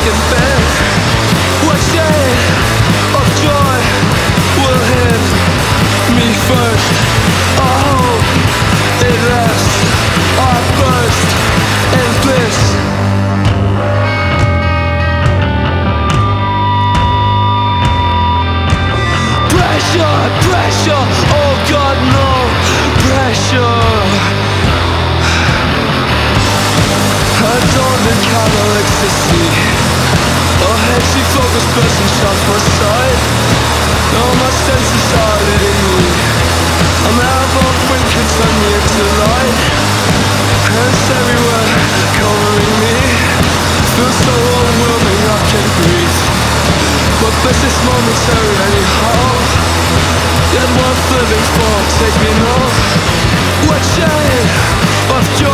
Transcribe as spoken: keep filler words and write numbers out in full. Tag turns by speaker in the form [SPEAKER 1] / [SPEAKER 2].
[SPEAKER 1] fucking bed. What shade of joy will hit me first? I hope it lasts. I burst in bliss. Pressure, pressure, oh God no, pressure. I don't encounter ecstasy or headsy focus person shots my sight. No, my senses are leading me. I'm out of wind can turn me into light. Hands everywhere covering me. Feels so overwhelming I can't breathe. But this is momentary anyhow. Yet worth living for, take me now. What shade of joy